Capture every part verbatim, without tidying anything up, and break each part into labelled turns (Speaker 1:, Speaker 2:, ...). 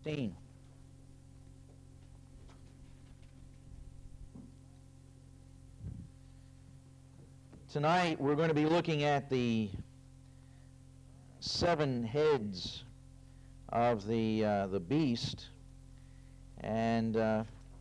Speaker 1: sixteen. Tonight we're going to be looking at the seven heads of the uh, the beast, and uh,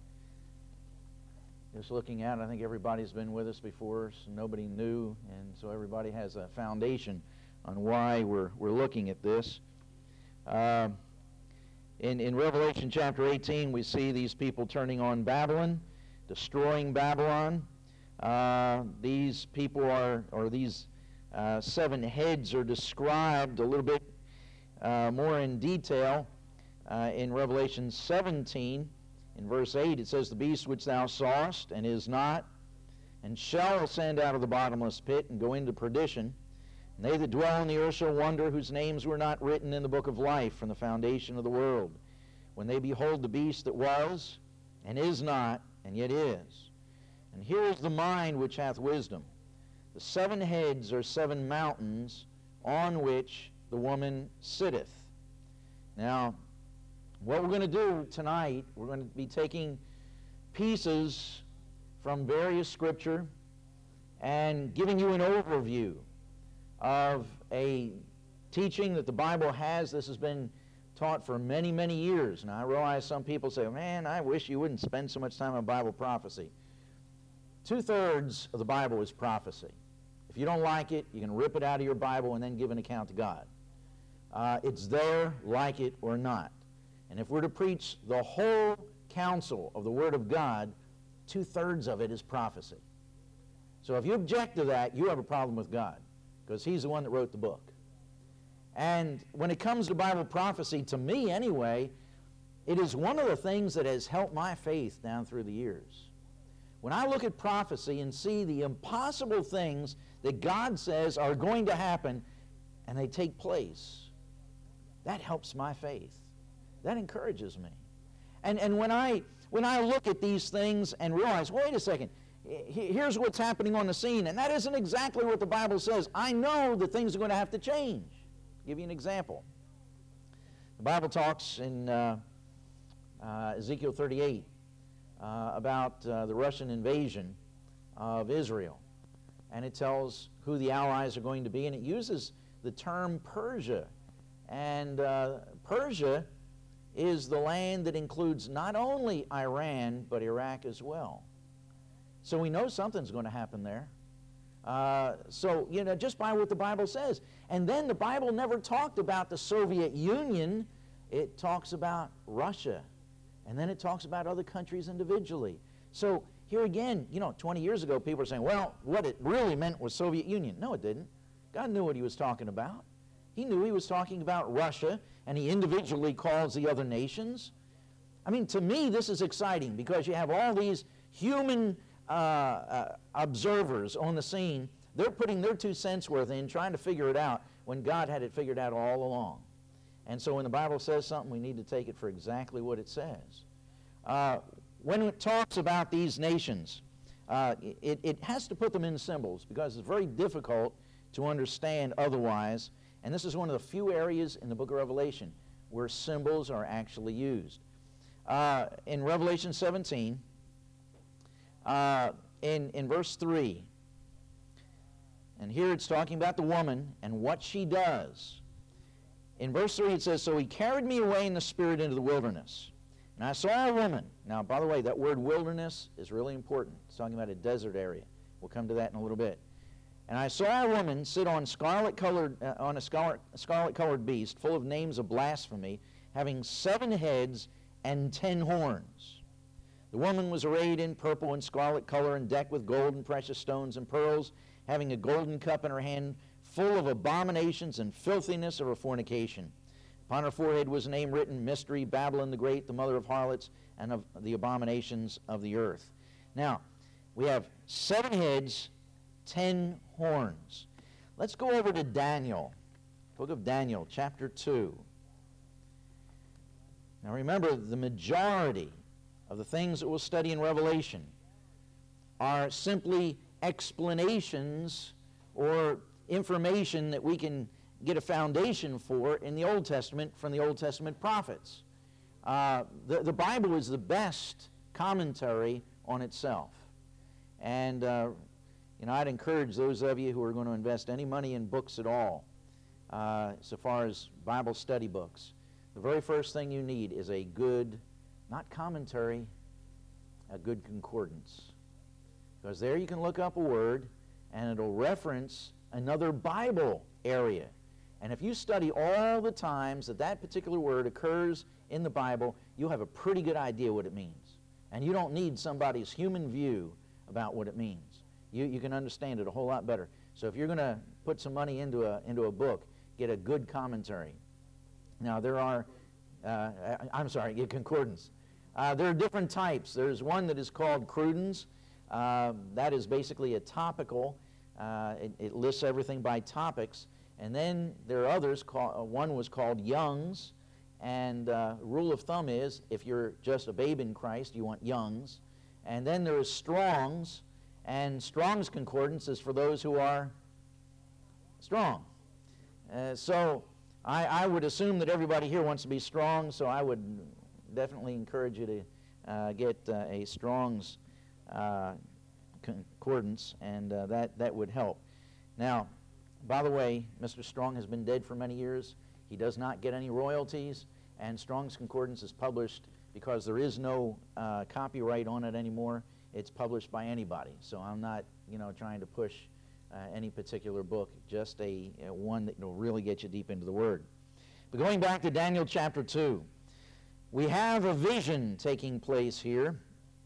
Speaker 1: just looking at it, I think everybody's been with us before, so nobody new, and so everybody has a foundation on why we're we're looking at this. Uh, in in Revelation chapter eighteen, we see these people turning on Babylon, destroying Babylon. Uh, these people are, or these uh, seven heads are described a little bit uh, more in detail uh, in Revelation seventeen. In verse eight, it says, "The beast which thou sawest, and is not, and shall ascend out of the bottomless pit, and go into perdition. And they that dwell on the earth shall wonder, whose names were not written in the book of life from the foundation of the world, when they behold the beast that was, and is not, and yet is. And here is the mind which hath wisdom. The seven heads are seven mountains on which the woman sitteth." Now, what we're going to do tonight, we're going to be taking pieces from various scripture and giving you an overview of a teaching that the Bible has. This has been taught for many, many years. Now, I realize some people say, "Man, I wish you wouldn't spend so much time on Bible prophecy." Two-thirds of the Bible is prophecy. If you don't like it, you can rip it out of your Bible and then give an account to God. Uh, it's there, like it or not. And if we're to preach the whole counsel of the Word of God, two-thirds of it is prophecy. So if you object to that, you have a problem with God, because He's the one that wrote the book. And when it comes to Bible prophecy, to me anyway, it is one of the things that has helped my faith down through the years. When I look at prophecy and see the impossible things that God says are going to happen, and they take place, that helps my faith. That encourages me. And and when I when I look at these things and realize, wait a second, here's what's happening on the scene, and that isn't exactly what the Bible says, I know that things are going to have to change. I'll give you an example. The Bible talks in uh, uh, Ezekiel thirty-eight uh, about uh, the Russian invasion of Israel. And it tells who the allies are going to be, and it uses the term Persia. And uh, Persia is the land that includes not only Iran, but Iraq as well. So we know something's going to happen there. Uh, so, you know, just by what the Bible says. And then the Bible never talked about the Soviet Union. It talks about Russia. And then it talks about other countries individually. So here again, you know, twenty years ago, people were saying, well, what it really meant was Soviet Union. No, it didn't. God knew what He was talking about. He knew He was talking about Russia, and He individually calls the other nations. I mean, to me, this is exciting, because you have all these human uh, uh, observers on the scene. They're putting their two cents worth in, trying to figure it out, when God had it figured out all along. And so when the Bible says something, we need to take it for exactly what it says. Uh, when it talks about these nations, uh, it, it has to put them in symbols, because it's very difficult to understand otherwise. And this is one of the few areas in the book of Revelation where symbols are actually used. Uh, in Revelation seventeen, uh, in, in verse three, and here it's talking about the woman and what she does. In verse three it says, "So He carried me away in the Spirit into the wilderness. And I saw a woman." Now, by the way, that word wilderness is really important. It's talking about a desert area. We'll come to that in a little bit. "And I saw a woman sit on scarlet-colored uh, on a scarlet, scarlet-colored beast, full of names of blasphemy, having seven heads and ten horns. The woman was arrayed in purple and scarlet color, and decked with gold and precious stones and pearls, having a golden cup in her hand, full of abominations and filthiness of her fornication. Upon her forehead was a name written, Mystery, Babylon the Great, the mother of harlots, and of the abominations of the earth." Now, we have seven heads, ten horns. Let's go over to Daniel, book of Daniel, chapter two. Now remember, the majority of the things that we'll study in Revelation are simply explanations or information that we can get a foundation for in the Old Testament from the Old Testament prophets. Uh, the, the Bible is the best commentary on itself. And, uh, you know, I'd encourage those of you who are going to invest any money in books at all, uh, so far as Bible study books, the very first thing you need is a good, not commentary, a good concordance. Because there you can look up a word, and it'll reference another Bible area. And if you study all the times that that particular word occurs in the Bible, you'll have a pretty good idea what it means. And you don't need somebody's human view about what it means. You, you can understand it a whole lot better. So if you're going to put some money into a, into a book, get a good commentary. Now there are, uh, I'm sorry, get concordance. Uh, there are different types. There's one that is called Cruden's. Uh, that is basically a topical. Uh, it, it lists everything by topics. And then there are others. Call, uh, one was called Young's. And uh, rule of thumb is, if you're just a babe in Christ, you want Young's. And then there is Strong's. And Strong's Concordance is for those who are strong. Uh, so I, I would assume that everybody here wants to be strong, so I would definitely encourage you to uh, get uh, a Strong's uh, Concordance, and uh, that, that would help. Now, by the way, Mister Strong has been dead for many years. He does not get any royalties, and Strong's Concordance is published because there is no uh, copyright on it anymore. It's published by anybody, so I'm not, you know, trying to push uh, any particular book, just a, a one that will really get you deep into the Word. But going back to Daniel chapter two, we have a vision taking place here.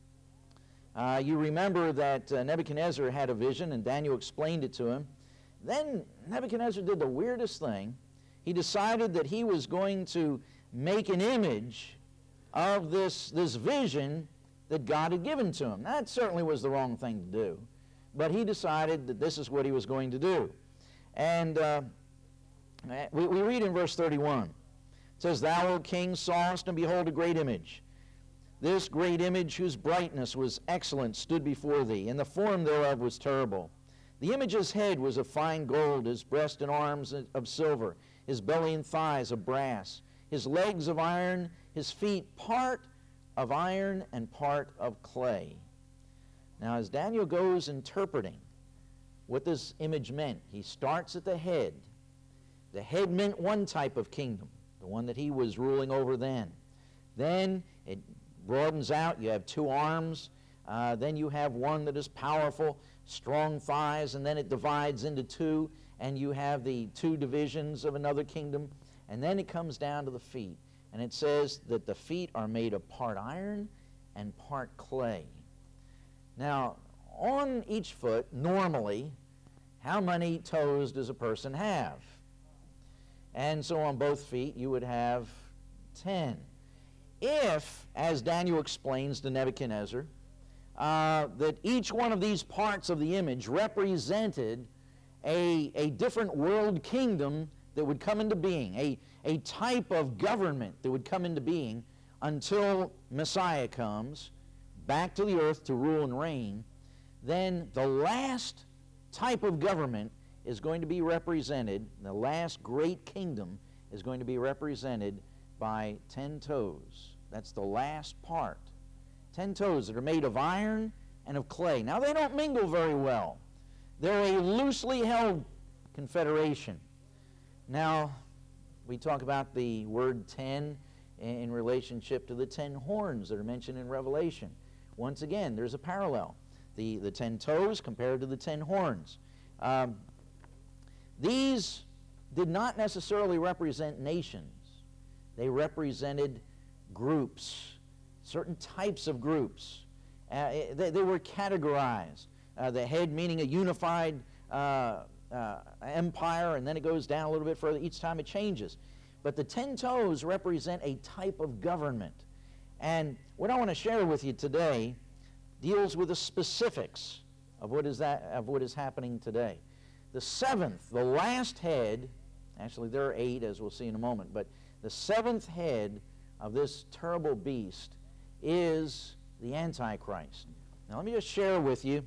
Speaker 1: Uh, you remember that uh, Nebuchadnezzar had a vision, and Daniel explained it to him. Then Nebuchadnezzar did the weirdest thing. He decided that he was going to make an image of this, this vision that God had given to him. That certainly was the wrong thing to do, but he decided that this is what he was going to do. And uh, we, we read in verse thirty-one, it says, "Thou, O king, sawest, and behold, a great image. This great image, whose brightness was excellent, stood before thee, and the form thereof was terrible. The image's head was of fine gold, his breast and arms of silver, his belly and thighs of brass, his legs of iron, his feet part of iron and part of clay." Now, as Daniel goes interpreting what this image meant, he starts at the head. The head meant one type of kingdom, the one that he was ruling over then. Then it broadens out. You have two arms. Uh, then you have one that is powerful, strong thighs, and then it divides into two, and you have the two divisions of another kingdom. And then it comes down to the feet. And it says that the feet are made of part iron and part clay. Now, on each foot, normally, how many toes does a person have? And so on both feet, you would have ten. If, as Daniel explains to Nebuchadnezzar, uh, that each one of these parts of the image represented a, a different world kingdom that would come into being, a, a type of government that would come into being until Messiah comes back to the earth to rule and reign, then the last type of government is going to be represented, the last great kingdom is going to be represented by ten toes. That's the last part. Ten toes that are made of iron and of clay. Now, they don't mingle very well. They're a loosely held confederation. Now, we talk about the word ten in relationship to the ten horns that are mentioned in Revelation. Once again, there's a parallel. The, the ten toes compared to the ten horns. Um, these did not necessarily represent nations. They represented groups, certain types of groups. Uh, they, they were categorized. Uh, the head meaning a unified uh, uh, empire, and then it goes down a little bit further. Each time it changes. But the ten toes represent a type of government. And what I want to share with you today deals with the specifics of what is that of what is happening today. The seventh, the last head, actually there are eight, as we'll see in a moment, but the seventh head of this terrible beast is the Antichrist. Now let me just share with you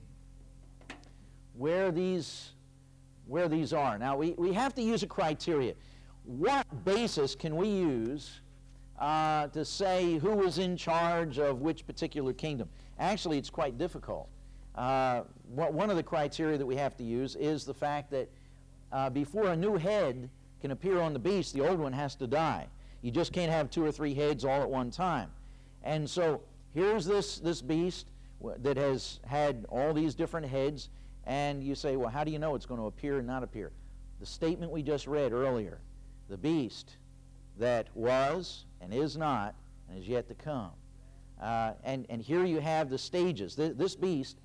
Speaker 1: where these where these are. Now we, we have to use a criteria. What basis can we use uh, to say who was in charge of which particular kingdom. Actually, it's quite difficult. Uh, one of the criteria that we have to use is the fact that uh, before a new head can appear on the beast, the old one has to die. You just can't have two or three heads all at one time. And so here's this, this beast that has had all these different heads, and you say, well, how do you know it's going to appear and not appear? The statement we just read earlier, the beast that was and is not and is yet to come. Uh, and, and here you have the stages. Th- this beast,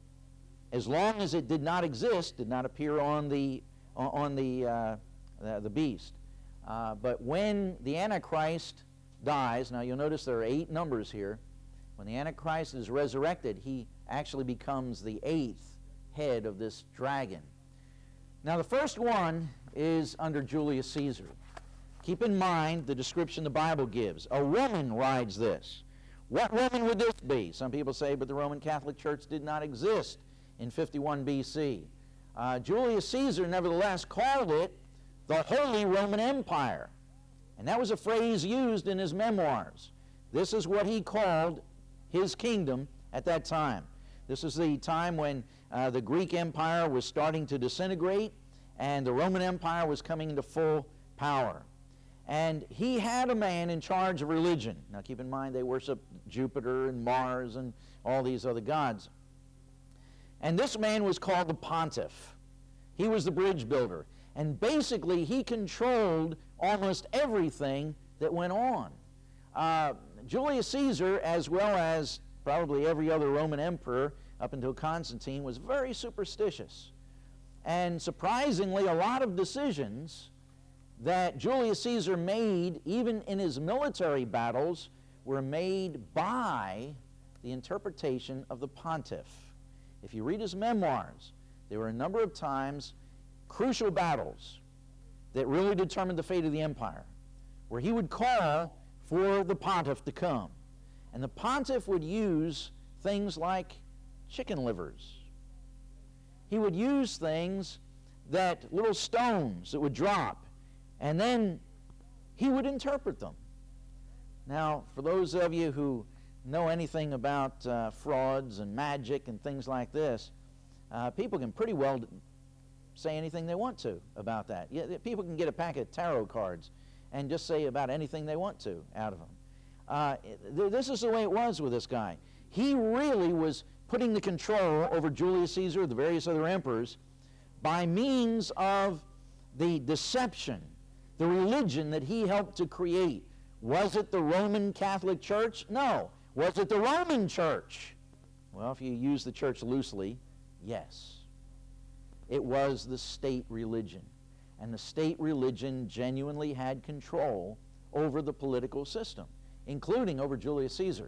Speaker 1: as long as it did not exist, did not appear on the, on the, uh, the, the beast. Uh, but when the Antichrist dies, now you'll notice there are eight numbers here. When the Antichrist is resurrected, he actually becomes the eighth head of this dragon. Now the first one is under Julius Caesar. Keep in mind the description the Bible gives. A woman rides this. What woman would this be? Some people say, but the Roman Catholic Church did not exist in fifty-one B C. Uh, Julius Caesar, nevertheless, called it the Holy Roman Empire. And that was a phrase used in his memoirs. This is what he called his kingdom at that time. This is the time when uh, the Greek Empire was starting to disintegrate and the Roman Empire was coming into full power. And he had a man in charge of religion. Now keep in mind they worship Jupiter and Mars and all these other gods. And this man was called the Pontiff. He was the bridge builder. And basically he controlled almost everything that went on. Uh, Julius Caesar, as well as probably every other Roman emperor up until Constantine, was very superstitious. And surprisingly, a lot of decisions that Julius Caesar made, even in his military battles, were made by the interpretation of the pontiff. If you read his memoirs, there were a number of times, crucial battles that really determined the fate of the empire, where he would call for the pontiff to come. And the pontiff would use things like chicken livers. He would use things that, little stones that would drop, and then he would interpret them. Now, for those of you who know anything about uh, frauds and magic and things like this, uh, people can pretty well say anything they want to about that. Yeah, people can get a pack of tarot cards and just say about anything they want to out of them. Uh, th- this is the way it was with this guy. He really was putting the control over Julius Caesar, the various other emperors, by means of the deception, the religion that he helped to create. Was it the Roman Catholic Church? No. Was it the Roman Church? Well, if you use the church loosely, yes. It was the state religion. And the state religion genuinely had control over the political system, including over Julius Caesar.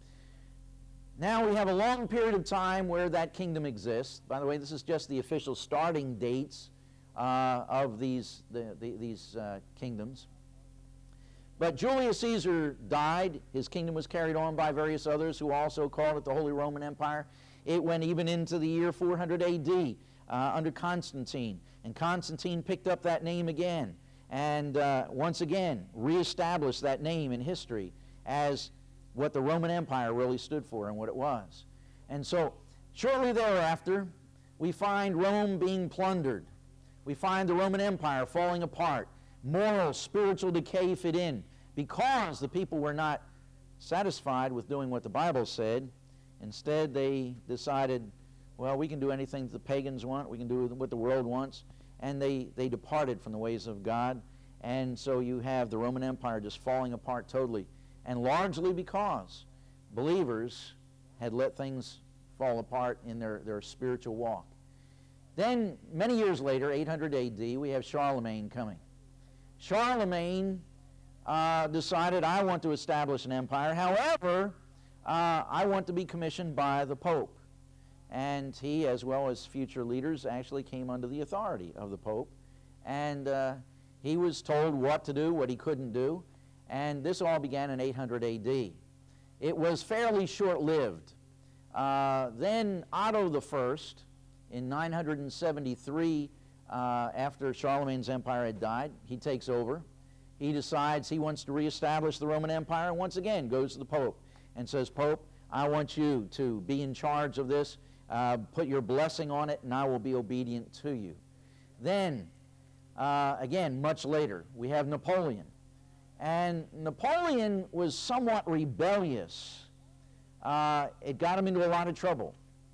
Speaker 1: Now we have a long period of time where that kingdom exists. By the way, this is just the official starting dates uh, of these, the, the, these uh, kingdoms. But Julius Caesar died. His kingdom was carried on by various others who also called it the Holy Roman Empire. It went even into the year four hundred A D uh, under Constantine. And Constantine picked up that name again and uh, once again reestablished that name in history as what the Roman Empire really stood for and what it was. And so shortly thereafter, we find Rome being plundered. We find the Roman Empire falling apart. Moral, spiritual decay fit in because the people were not satisfied with doing what the Bible said. Instead, they decided, well, we can do anything that the pagans want. We can do what the world wants. And they, they departed from the ways of God. And so you have the Roman Empire just falling apart totally. And largely because believers had let things fall apart in their, their spiritual walk. Then, many years later, eight hundred A D, we have Charlemagne coming. Charlemagne uh, decided, I want to establish an empire. However, uh, I want to be commissioned by the Pope. And he, as well as future leaders, actually came under the authority of the Pope. And uh, he was told what to do, what he couldn't do. And this all began in eight hundred A D. It was fairly short-lived. Uh, then Otto the First, in nine hundred seventy-three, uh, after Charlemagne's empire had died, he takes over. he decides he wants to reestablish the Roman Empire, and once again goes to the Pope and says, Pope, I want you to be in charge of this, uh, put your blessing on it, and I will be obedient to you. Then, uh, again, much later, we have Napoleon. And Napoleon was somewhat rebellious. Uh, it got him into a lot of trouble.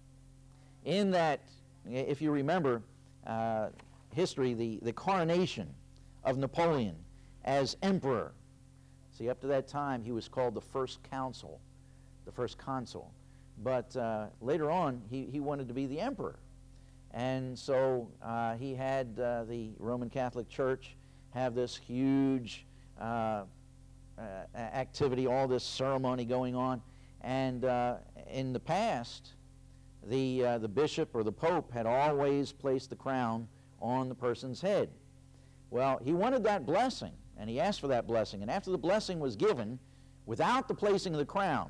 Speaker 1: In that, if you remember uh, history, the, the coronation of Napoleon as emperor. See, up to that time, he was called the first consul, the first consul. But uh, later on, he, he wanted to be the emperor. And so uh, he had uh, the Roman Catholic Church have this huge uh, uh, activity, all this ceremony going on. And uh, in the past, the, uh, the bishop or the pope had always placed the crown on the person's head. Well, he wanted that blessing, and he asked for that blessing. And after the blessing was given, without the placing of the crown,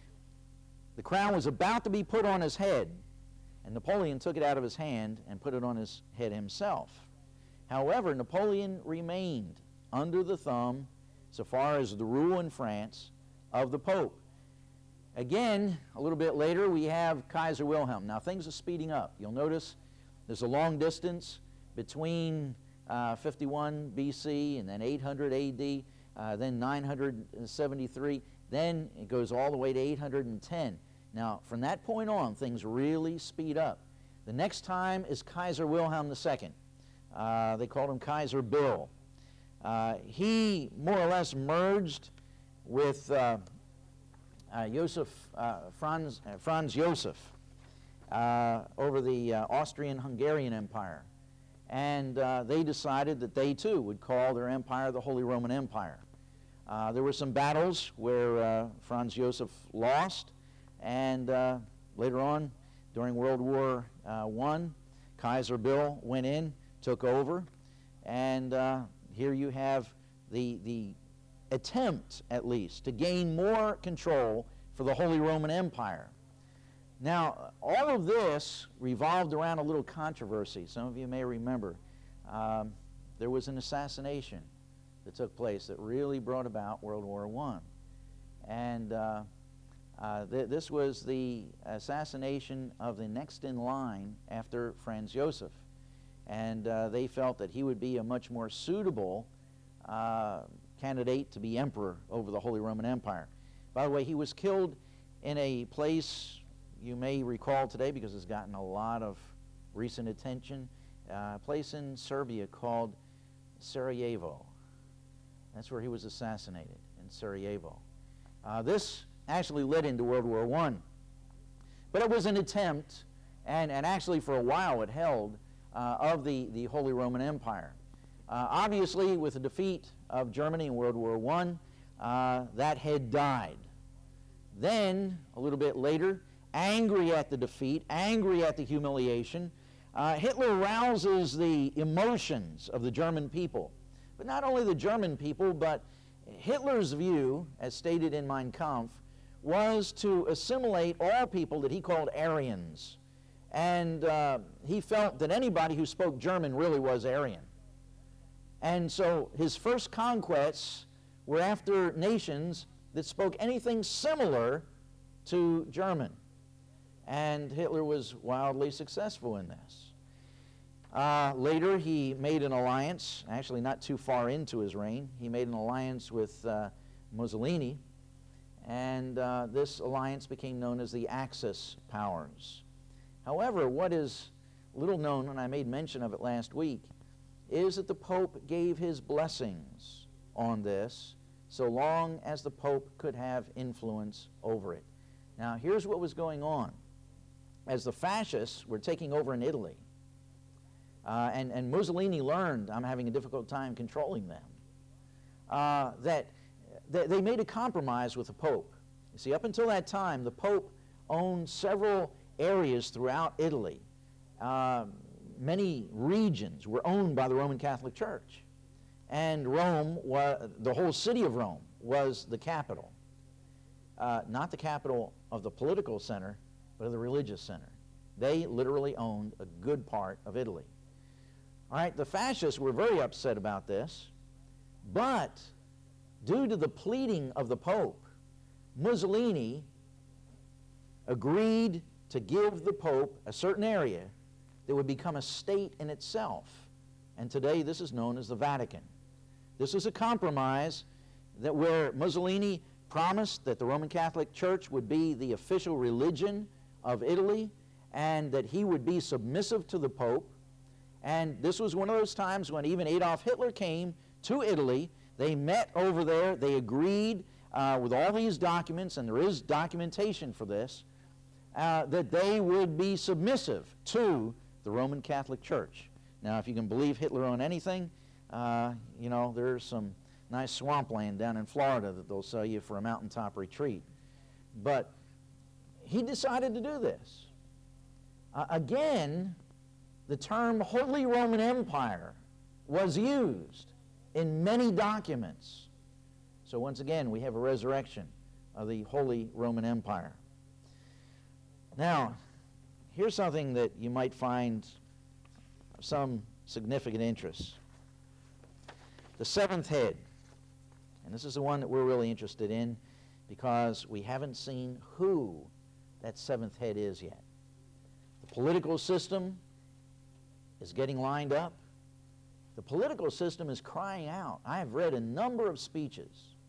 Speaker 1: the crown was about to be put on his head, and Napoleon took it out of his hand and put it on his head himself. However, Napoleon remained under the thumb, so far as the rule in France, of the Pope. Again, a little bit later, we have Kaiser Wilhelm. Now, things are speeding up. You'll notice there's a long distance between uh, fifty-one B C and then eight hundred A D, uh, then nine hundred seventy-three, then it goes all the way to eight hundred ten. Now, from that point on, things really speed up. The next time is Kaiser Wilhelm the Second. Uh, they called him Kaiser Bill. Uh, he more or less merged with uh, uh, Joseph, uh, Franz, uh, Franz Joseph uh, over the uh, Austrian-Hungarian Empire. And uh, they decided that they too would call their empire the Holy Roman Empire. Uh, there were some battles where uh, Franz Joseph lost, and uh, later on, during World War uh, One, Kaiser Bill went in, took over, and uh, here you have the, the attempt, at least, to gain more control for the Holy Roman Empire. Now, all of this revolved around a little controversy. Some of you may remember um, there was an assassination that took place that really brought about World War One. And uh, uh, th this was the assassination of the next in line after Franz Joseph. And uh, they felt that he would be a much more suitable uh, candidate to be emperor over the Holy Roman Empire. By the way, he was killed in a place you may recall today because it's gotten a lot of recent attention, uh, a place in Serbia called Sarajevo. That's where he was assassinated, in Sarajevo. Uh, this actually led into World War One. But it was an attempt, and, and actually for a while it held, uh, of the, the Holy Roman Empire. Uh, obviously, with the defeat of Germany in World War One, uh, that had died. Then, a little bit later, angry at the defeat, angry at the humiliation, uh, Hitler rouses the emotions of the German people. But not only the German people, but Hitler's view, as stated in Mein Kampf, was to assimilate all people that he called Aryans. And uh, he felt that anybody who spoke German really was Aryan. And so his first conquests were after nations that spoke anything similar to German. And Hitler was wildly successful in this. Uh, later, he made an alliance, actually not too far into his reign, he made an alliance with uh, Mussolini, and uh, this alliance became known as the Axis powers. However, what is little known, and I made mention of it last week, is that the Pope gave his blessings on this so long as the Pope could have influence over it. Now, here's what was going on. As the fascists were taking over in Italy, uh, and, and Mussolini learned, I'm having a difficult time controlling them, uh, that th they made a compromise with the Pope. You see, up until that time, the Pope owned several areas throughout Italy. Uh, many regions were owned by the Roman Catholic Church. And Rome, was, the whole city of Rome, was the capital. Uh, not the capital of the political center, but of the religious center. They literally owned a good part of Italy. All right, the fascists were very upset about this, But due to the pleading of the Pope, Mussolini agreed to give the Pope a certain area that would become a state in itself. And today this is known as the Vatican. This is a compromise that where Mussolini promised that the Roman Catholic Church would be the official religion of Italy and that he would be submissive to the Pope. And this was one of those times when even Adolf Hitler came to Italy. They met over there. They agreed uh, with all these documents, and there is documentation for this, uh, that they would be submissive to the Roman Catholic Church. Now, if you can believe Hitler on anything, uh, you know, there's some nice swampland down in Florida that they'll sell you for a mountaintop retreat. But he decided to do this. Uh, again, the term Holy Roman Empire was used in many documents. So once again, we have a resurrection of the Holy Roman Empire. Now, here's something that you might find of some significant interest. The seventh head. And this is the one that we're really interested in because we haven't seen who that seventh head is yet. The political system is getting lined up. The political system is crying out. I have read a number of speeches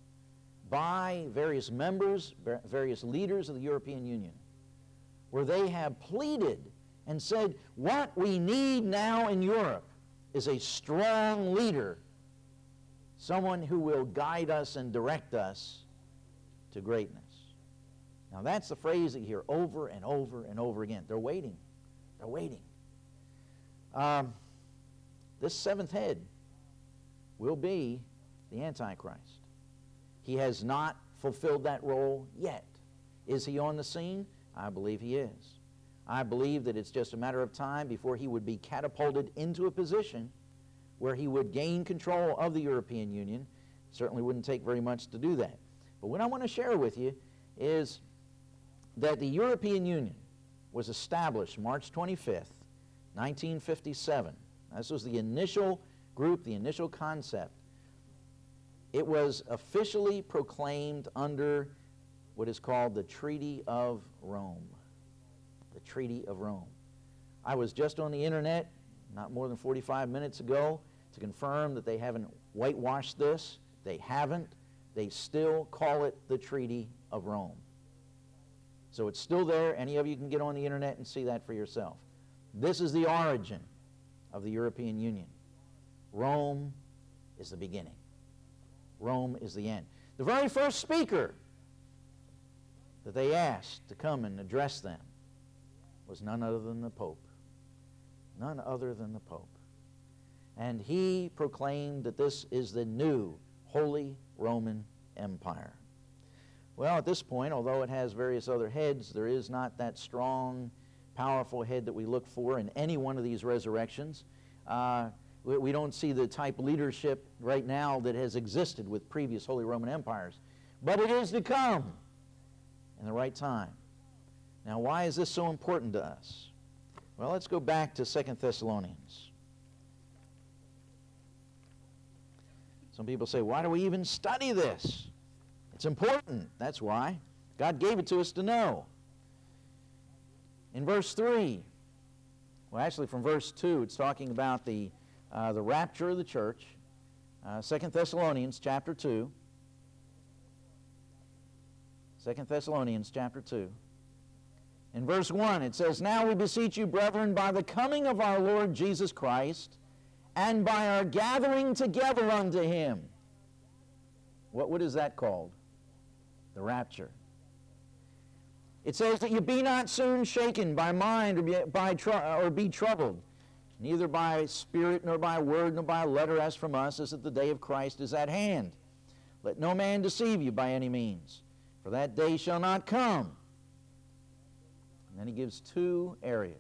Speaker 1: by various members, various leaders of the European Union, where they have pleaded and said, what we need now in Europe is a strong leader, someone who will guide us and direct us to greatness. Now that's the phrase that you hear over and over and over again. They're waiting. They're waiting. Um, this seventh head will be the Antichrist. He has not fulfilled that role yet. Is he on the scene? I believe he is. I believe that it's just a matter of time before he would be catapulted into a position where he would gain control of the European Union. Certainly wouldn't take very much to do that. But what I want to share with you is that the European Union was established March twenty-fifth, nineteen fifty-seven. This was the initial group, the initial concept. It was officially proclaimed under what is called the Treaty of Rome. The Treaty of Rome. I was just on the internet not more than forty-five minutes ago to confirm that they haven't whitewashed this. They haven't. They still call it the Treaty of Rome. So it's still there. Any of you can get on the internet and see that for yourself. This is the origin of the European Union. Rome is the beginning. Rome is the end. The very first speaker that they asked to come and address them was none other than the Pope. None other than the Pope. And he proclaimed that this is the new Holy Roman Empire. Well, at this point, although it has various other heads, there is not that strong, powerful head that we look for in any one of these resurrections. Uh, we, we don't see the type leadership right now that has existed with previous Holy Roman empires. But it is to come in the right time. Now, why is this so important to us? Well, let's go back to Second Thessalonians. Some people say, why do we even study this? It's important. That's why. God gave it to us to know. In verse three, well, actually from verse two, it's talking about the, uh, the rapture of the church. Uh, Second Thessalonians chapter two. Second Thessalonians chapter two. In verse one, it says, now we beseech you, brethren, by the coming of our Lord Jesus Christ, and by our gathering together unto him. What, what is that called? The rapture. It says that you be not soon shaken by mind or be, by tr- or be troubled, neither by spirit nor by word nor by letter as from us, as that the day of Christ is at hand. Let no man deceive you by any means, for that day shall not come. And then he gives two areas.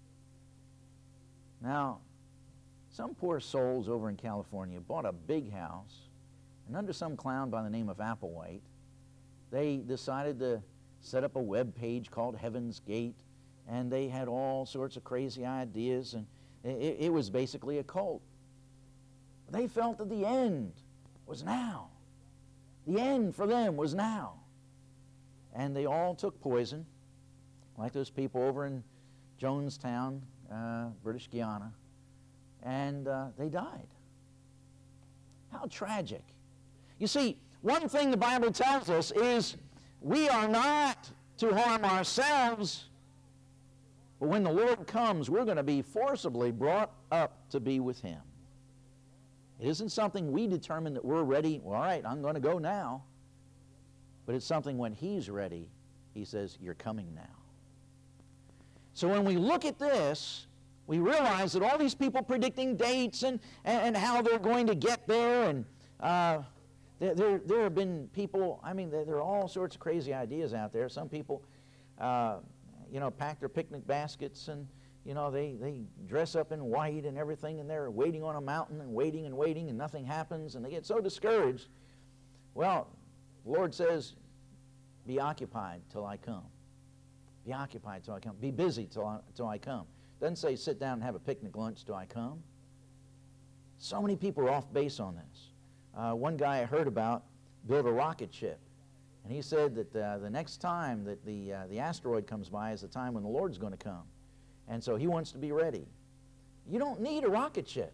Speaker 1: Now, some poor souls over in California bought a big house, and under some clown by the name of Applewhite, they decided to set up a web page called Heaven's Gate, and they had all sorts of crazy ideas, and it, it was basically a cult. They felt that the end was now. The end for them was now. And they all took poison, like those people over in Jonestown, uh, British Guiana, and uh, they died. How tragic. You see, one thing the Bible tells us is we are not to harm ourselves, but when the Lord comes, we're going to be forcibly brought up to be with Him. It isn't something we determine that we're ready, well, all right, I'm going to go now. But it's something when He's ready, He says, you're coming now. So when we look at this, we realize that all these people predicting dates and, and, and how they're going to get there, and uh, there, there, there have been people, I mean, there, there are all sorts of crazy ideas out there. Some people, uh, you know, pack their picnic baskets and, you know, they, they dress up in white and everything, and they're waiting on a mountain and waiting and waiting, and nothing happens, and they get so discouraged. Well, the Lord says, be occupied till I come. Be occupied till I come. Be busy till I, till I come. Doesn't say sit down and have a picnic lunch till I come. So many people are off base on this. Uh, one guy I heard about built a rocket ship, and he said that uh, the next time that the, uh, the asteroid comes by is the time when the Lord's going to come. And so he wants to be ready. You don't need a rocket ship.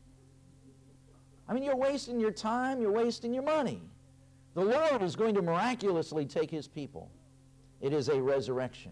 Speaker 1: I mean, you're wasting your time, you're wasting your money. The Lord is going to miraculously take His people. It is a resurrection.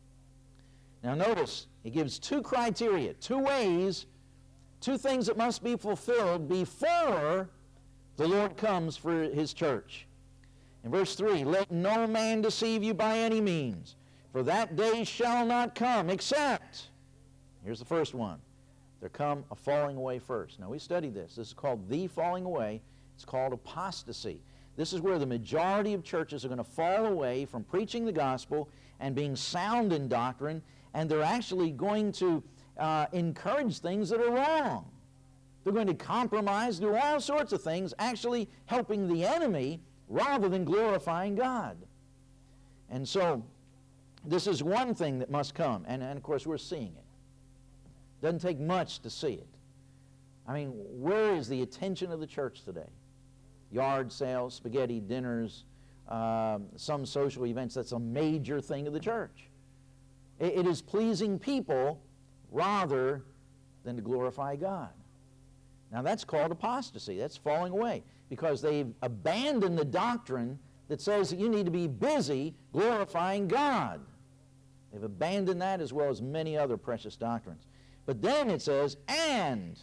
Speaker 1: Now notice, He gives two criteria, two ways, two things that must be fulfilled before the Lord comes for His church. In verse three, let no man deceive you by any means, for that day shall not come, except, here's the first one, there come a falling away first. Now we studied this. This is called the falling away. It's called apostasy. This is where the majority of churches are going to fall away from preaching the gospel and being sound in doctrine, and they're actually going to uh, encourage things that are wrong. They're going to compromise, do all sorts of things, actually helping the enemy rather than glorifying God. And so, this is one thing that must come, and, and of course we're seeing it. Doesn't take much to see it. I mean, where is the attention of the church today? Yard sales, spaghetti dinners, uh, some social events. That's a major thing of the church. It, it is pleasing people rather than to glorify God. Now that's called apostasy. That's falling away because they've abandoned the doctrine that says that you need to be busy glorifying God. They've abandoned that as well as many other precious doctrines. But then it says, and.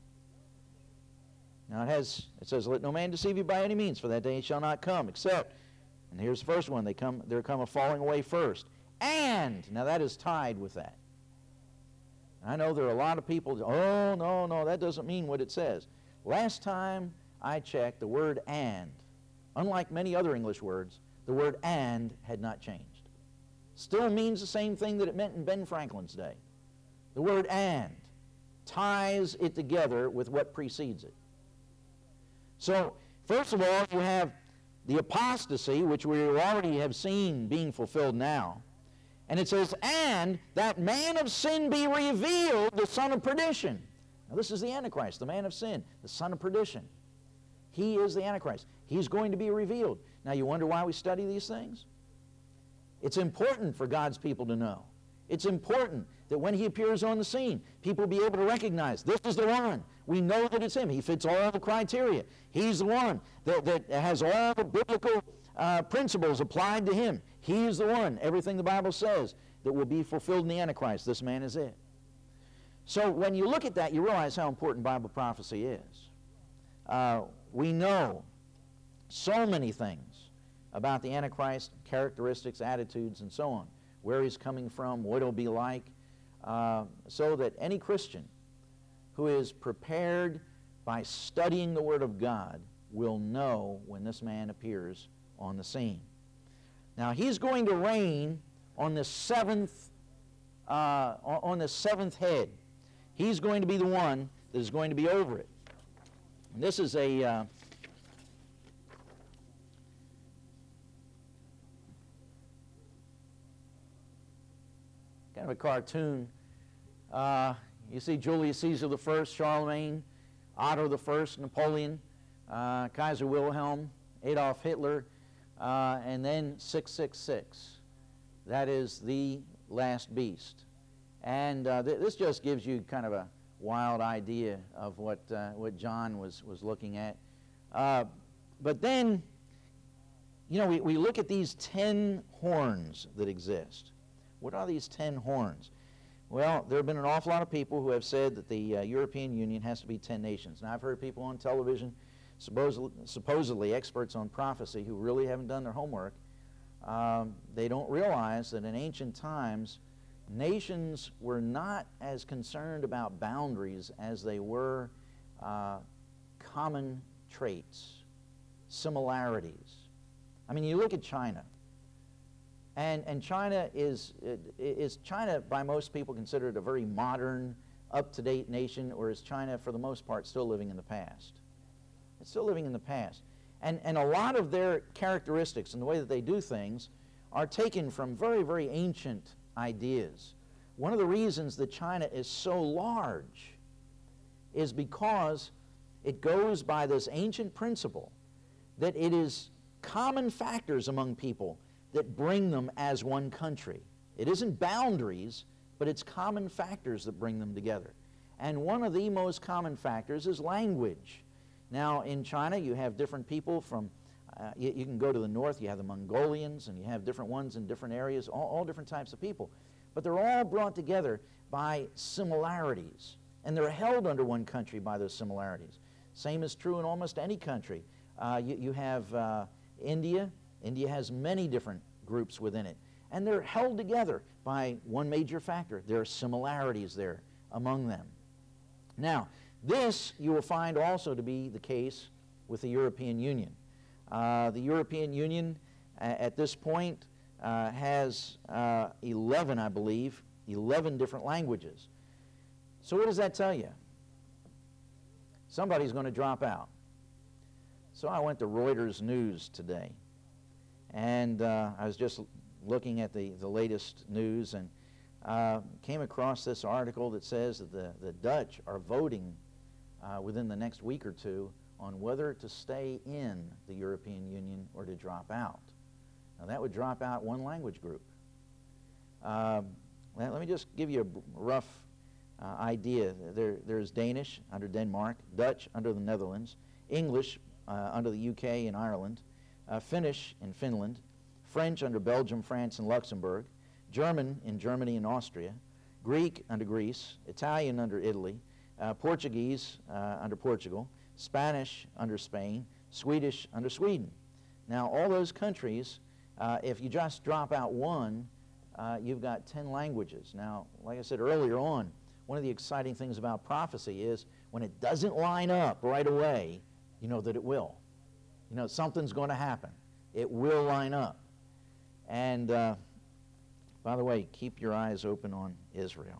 Speaker 1: Now it has, it says, let no man deceive you by any means, for that day shall not come, except, and here's the first one, they come, there come a falling away first. And, now that is tied with that. I know there are a lot of people, oh, no, no, that doesn't mean what it says. Last time I checked, the word and, unlike many other English words, the word and had not changed. Still means the same thing that it meant in Ben Franklin's day. The word and ties it together with what precedes it. So, first of all, you have the apostasy, which we already have seen being fulfilled now. And it says, and that man of sin be revealed, the son of perdition. Now this is the Antichrist, the man of sin, the son of perdition. He is the Antichrist. He's going to be revealed. Now you wonder why we study these things? It's important for God's people to know. It's important that when He appears on the scene, people be able to recognize, this is the one. We know that it's Him. He fits all the criteria. He's the one that, that has all the biblical uh, principles applied to Him. He's the one. Everything the Bible says that will be fulfilled in the Antichrist, this man is it. So when you look at that, you realize how important Bible prophecy is. Uh, we know so many things about the Antichrist, characteristics, attitudes, and so on, where he's coming from, what it'll be like, uh, so that any Christian who is prepared by studying the Word of God will know when this man appears on the scene. Now he's going to reign on the seventh, uh, on the seventh head. He's going to be the one that is going to be over it. And this is a uh, kind of a cartoon. Uh, you see Julius Caesar the First, Charlemagne, Otto the First, Napoleon. uh, Kaiser Wilhelm, Adolf Hitler, uh, and then six six six. That is the last beast. And uh, th this just gives you kind of a wild idea of what, uh, what John was, was looking at. Uh, but then, you know, we, we look at these ten horns that exist. What are these ten horns? Well, there have been an awful lot of people who have said that the uh, European Union has to be ten nations. Now, I've heard people on television, supposedly, supposedly experts on prophecy, who really haven't done their homework. Um, they don't realize that in ancient times, nations were not as concerned about boundaries as they were uh, common traits, similarities. I mean, you look at China, and, and China is, is China by most people considered a very modern, up-to-date nation, or is China, for the most part, still living in the past? It's still living in the past. And, and a lot of their characteristics and the way that they do things are taken from very, very ancient ideas. One of the reasons that China is so large is because it goes by this ancient principle that it is common factors among people that bring them as one country. It isn't boundaries, but it's common factors that bring them together. And one of the most common factors is language. Now, in China, you have different people from, uh, you, you can go to the north, you have the Mongolians, and you have different ones in different areas, all, all different types of people. But they're all brought together by similarities, and they're held under one country by those similarities. Same is true in almost any country. Uh, you, you have uh, India. India has many different groups within it, and they're held together by one major factor. There are similarities there among them. Now, this you will find also to be the case with the European Union. Uh, the European Union uh, at this point uh, has uh, eleven, I believe, eleven different languages. So what does that tell you? Somebody's going to drop out. So I went to Reuters News today, and uh, I was just looking at the, the latest news and uh, came across this article that says that the, the Dutch are voting uh, within the next week or two on whether to stay in the European Union or to drop out. Now that would drop out one language group. Um, let, let me just give you a rough uh, idea. There, there's Danish under Denmark, Dutch under the Netherlands, English uh, under the U K and Ireland, uh, Finnish in Finland, French under Belgium, France, and Luxembourg, German in Germany and Austria, Greek under Greece, Italian under Italy, uh, Portuguese uh, under Portugal, Spanish under Spain, Swedish under Sweden. Now, all those countries, uh, if you just drop out one, uh, you've got ten languages. Now, like I said earlier on, one of the exciting things about prophecy is when it doesn't line up right away, you know that it will. You know, something's going to happen. It will line up. And, uh, by the way, keep your eyes open on Israel.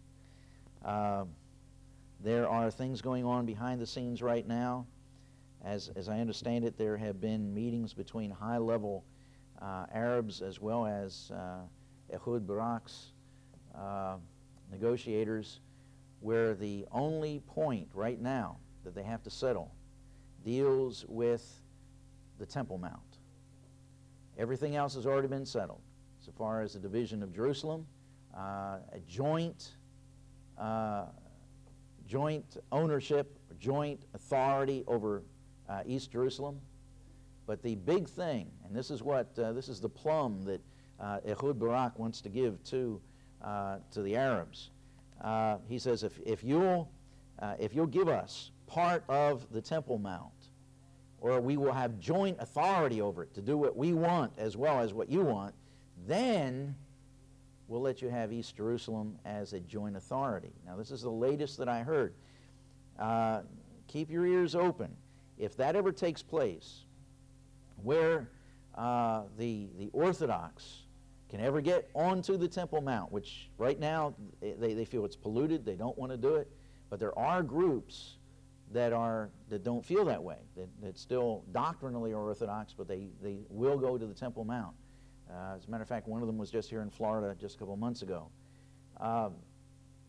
Speaker 1: Uh, there are things going on behind the scenes right now. As, as I understand it, there have been meetings between high-level uh, Arabs as well as uh, Ehud Barak's uh, negotiators, where the only point right now that they have to settle deals with the Temple Mount. Everything else has already been settled. So far as the division of Jerusalem, uh, a joint, uh, joint ownership, joint authority over uh, East Jerusalem. But the big thing, and this is what uh, this is the plum that uh, Ehud Barak wants to give to uh, to the Arabs. Uh, he says, if if you'll uh, if you'll give us part of the Temple Mount, or we will have joint authority over it to do what we want as well as what you want, then we'll let you have East Jerusalem as a joint authority. Now, this is the latest that I heard. Uh, keep your ears open. If that ever takes place, where uh, the, the Orthodox can ever get onto the Temple Mount, which right now they, they feel it's polluted, they don't want to do it, but there are groups that are that don't feel that way, that, that still doctrinally are Orthodox, but they, they will go to the Temple Mount. Uh, as a matter of fact, one of them was just here in Florida just a couple months ago. Um,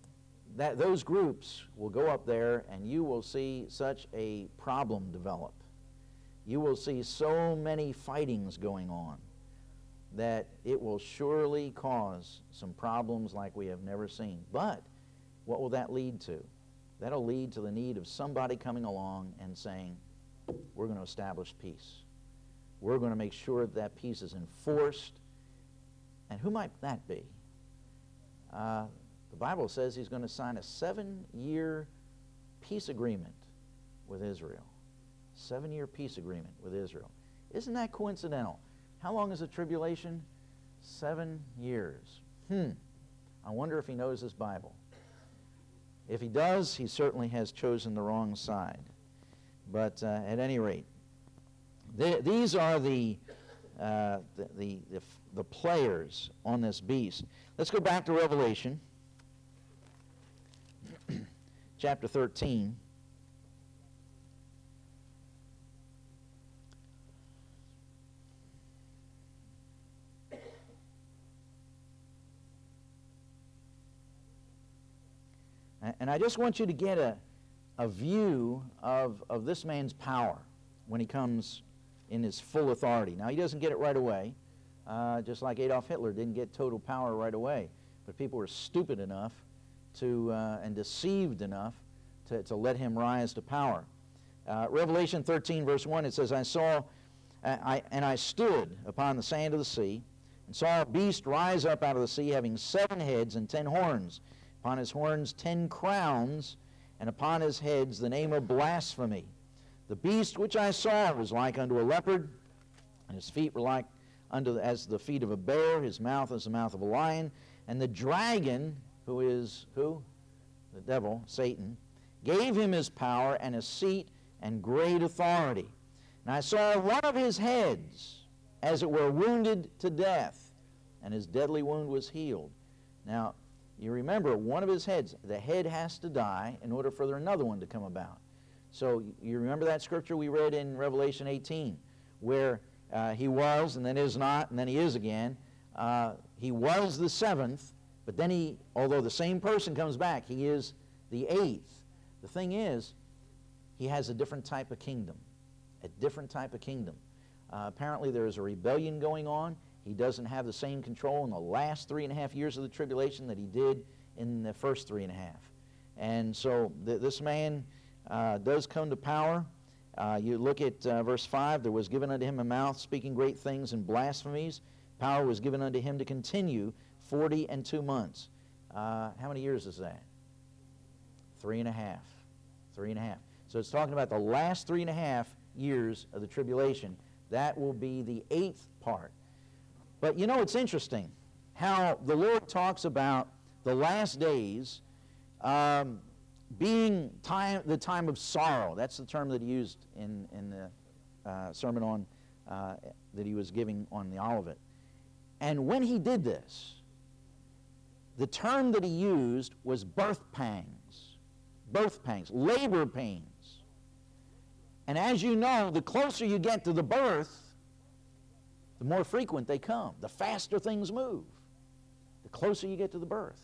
Speaker 1: that those groups will go up there, and you will see such a problem develop you will see so many fightings going on that it will surely cause some problems like we have never seen. But what will that lead to? That'll lead to the need of somebody coming along and saying, we're going to establish peace. We're going to make sure that, that peace is enforced. And who might that be? Uh, the Bible says he's going to sign a seven-year peace agreement with Israel. Seven-year peace agreement with Israel. Isn't that coincidental? How long is the tribulation? Seven years. Hmm. I wonder if he knows his Bible. If he does, he certainly has chosen the wrong side. But uh, at any rate, th- these are the, uh, the, the, the, the players on this beast. Let's go back to Revelation, chapter thirteen. And I just want you to get a, a view of, of this man's power when he comes in his full authority. Now, he doesn't get it right away, uh, just like Adolf Hitler didn't get total power right away. But people were stupid enough to uh, and deceived enough to, to let him rise to power. Uh, Revelation thirteen, verse one, it says, I saw, uh, I, and I stood upon the sand of the sea, and saw a beast rise up out of the sea, having seven heads and ten horns. Upon his horns ten crowns, and upon his heads the name of blasphemy. The beast which I saw was like unto a leopard, and his feet were like unto the, as the feet of a bear, his mouth as the mouth of a lion. And the dragon, who is who? The devil, Satan, gave him his power and a seat and great authority. And I saw one of his heads, as it were, wounded to death, and his deadly wound was healed. Now, you remember, one of his heads, the head has to die in order for there another one to come about. So you remember that scripture we read in Revelation eighteen, where uh, he was, and then is not, and then he is again. Uh, he was the seventh, but then he, although the same person comes back, he is the eighth. The thing is, he has a different type of kingdom, a different type of kingdom. Uh, apparently there is a rebellion going on. He doesn't have the same control in the last three and a half years of the tribulation that he did in the first three and a half. And so th- this man uh, does come to power. Uh, you look at uh, verse five, there was given unto him a mouth speaking great things and blasphemies. Power was given unto him to continue forty and two months. Uh, how many years is that? Three and a half. Three and a half. So it's talking about the last three and a half years of the tribulation. That will be the eighth part. But you know, it's interesting how the Lord talks about the last days um, being time, the time of sorrow. That's the term that he used in, in the uh, sermon on uh, that he was giving on the Olivet. And when he did this, the term that he used was birth pangs, birth pangs, labor pains. And as you know, the closer you get to the birth, the more frequent they come, the faster things move, the closer you get to the birth.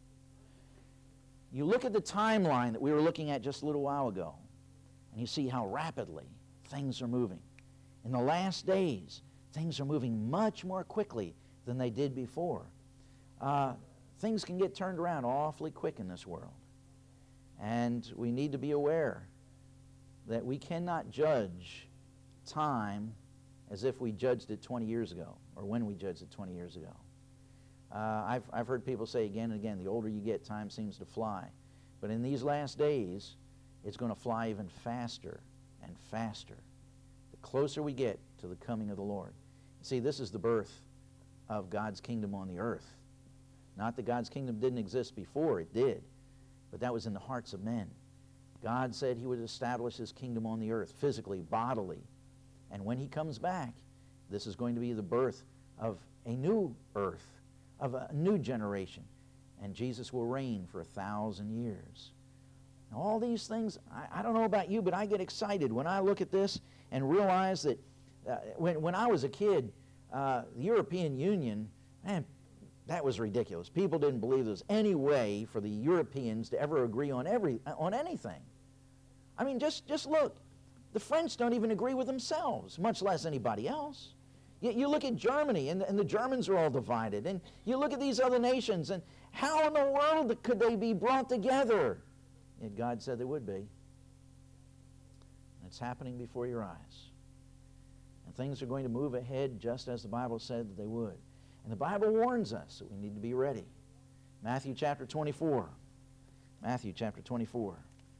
Speaker 1: You look at the timeline that we were looking at just a little while ago, and you see how rapidly things are moving. In the last days, things are moving much more quickly than they did before. Uh, things can get turned around awfully quick in this world. And we need to be aware that we cannot judge time as if we judged it twenty years ago, or when we judged it twenty years ago. Uh, I've, I've heard people say again and again, the older you get, time seems to fly. But in these last days, it's going to fly even faster and faster, the closer we get to the coming of the Lord. See, this is the birth of God's kingdom on the earth. Not that God's kingdom didn't exist before, it did, but that was in the hearts of men. God said he would establish his kingdom on the earth, physically, bodily. And when he comes back, this is going to be the birth of a new earth, of a new generation. And Jesus will reign for a thousand years. Now, all these things, I, I don't know about you, but I get excited when I look at this and realize that uh, when, when I was a kid, uh, the European Union, man, that was ridiculous. People didn't believe there was any way for the Europeans to ever agree on every on anything. I mean, just, just look. The French don't even agree with themselves, much less anybody else. You, you look at Germany, and, and the Germans are all divided. And you look at these other nations, and how in the world could they be brought together? Yet God said they would be. And it's happening before your eyes. And things are going to move ahead just as the Bible said that they would. And the Bible warns us that we need to be ready. Matthew chapter twenty-four. Matthew chapter twenty-four.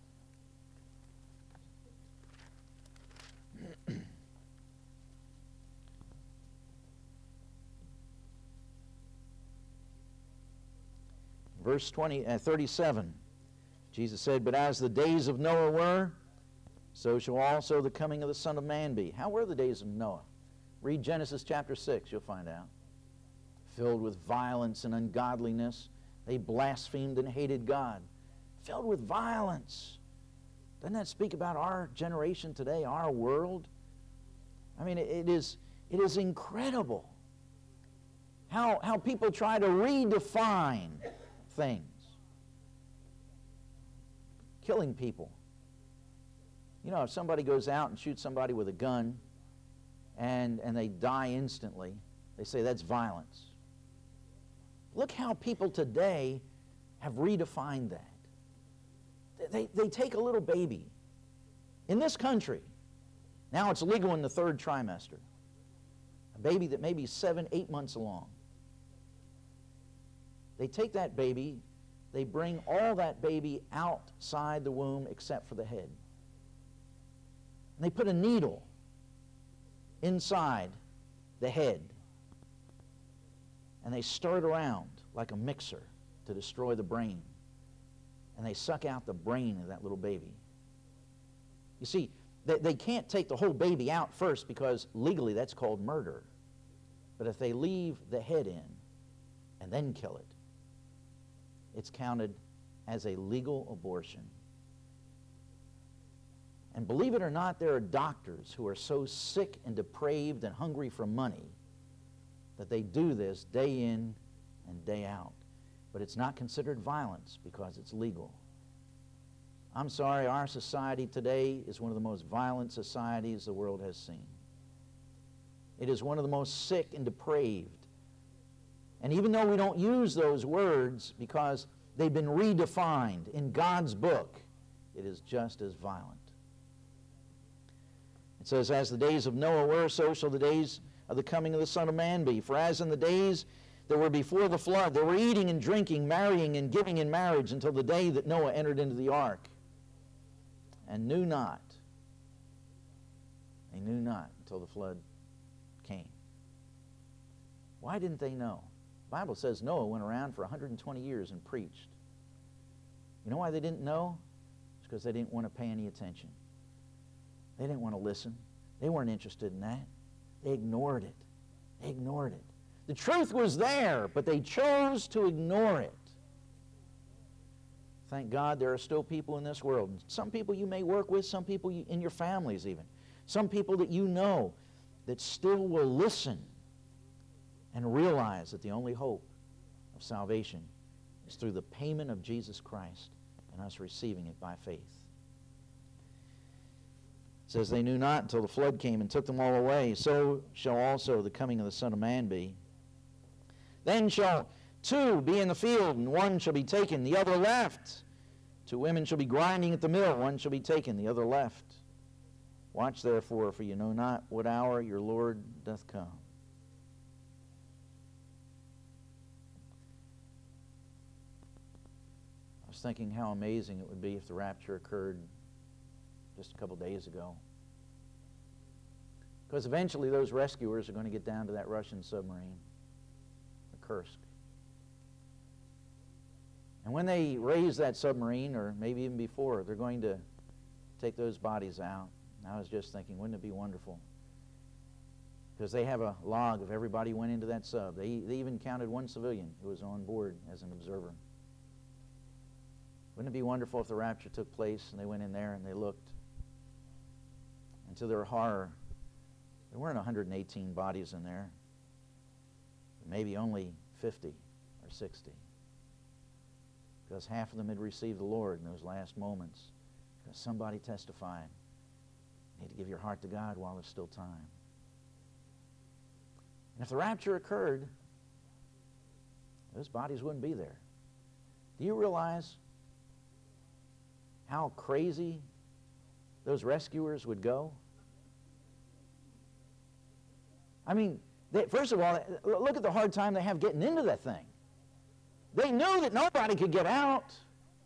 Speaker 1: Verse twenty, uh, thirty-seven, Jesus said, "But as the days of Noah were, so shall also the coming of the Son of Man be." How were the days of Noah? Read Genesis chapter six, you'll find out. Filled with violence and ungodliness. They blasphemed and hated God. Filled with violence. Doesn't that speak about our generation today, our world? I mean, it, it is it is incredible how, how people try to redefine things. Killing people. You know, if somebody goes out and shoots somebody with a gun and, and they die instantly, they say that's violence. Look how people today have redefined that. They, they take a little baby. In this country, now it's legal in the third trimester. A baby that may be seven, eight months along. They take that baby, they bring all that baby outside the womb except for the head. And they put a needle inside the head. And they stir it around like a mixer to destroy the brain. And they suck out the brain of that little baby. You see, they, they can't take the whole baby out first because legally that's called murder. But if they leave the head in and then kill it, it's counted as a legal abortion. And believe it or not, there are doctors who are so sick and depraved and hungry for money that they do this day in and day out. But it's not considered violence because it's legal. I'm sorry, our society today is one of the most violent societies the world has seen. It is one of the most sick and depraved. And even though we don't use those words because they've been redefined in God's book, it is just as violent. It says, "As the days of Noah were, so shall the days of the coming of the Son of Man be. For as in the days that were before the flood, they were eating and drinking, marrying and giving in marriage until the day that Noah entered into the ark, and knew not." They knew not until the flood came. Why didn't they know? The Bible says Noah went around for one hundred twenty years and preached. You know why they didn't know? It's because they didn't want to pay any attention. They didn't want to listen. They weren't interested in that. They ignored it. They ignored it. The truth was there, but they chose to ignore it. Thank God there are still people in this world. Some people you may work with, some people you, in your families even. Some people that you know that still will listen and realize that the only hope of salvation is through the payment of Jesus Christ and us receiving it by faith. It says, "They knew not until the flood came and took them all away. So shall also the coming of the Son of Man be. Then shall two be in the field, and one shall be taken, the other left. Two women shall be grinding at the mill, one shall be taken, the other left. Watch therefore, for you know not what hour your Lord doth come." I was thinking how amazing it would be if the rapture occurred just a couple days ago. Because eventually those rescuers are going to get down to that Russian submarine, the Kursk. And when they raise that submarine, or maybe even before, they're going to take those bodies out. And I was just thinking, wouldn't it be wonderful? Because they have a log of everybody who went into that sub. They, they even counted one civilian who was on board as an observer. Wouldn't it be wonderful if the rapture took place and they went in there and they looked? And to their horror, there weren't one hundred eighteen bodies in there. Maybe only fifty or sixty. Because half of them had received the Lord in those last moments. Because somebody testified You need to give your heart to God while there's still time. And if the rapture occurred, those bodies wouldn't be there. Do you realize how crazy those rescuers would go? I mean, they, first of all, look at the hard time they have getting into that thing. They knew that nobody could get out.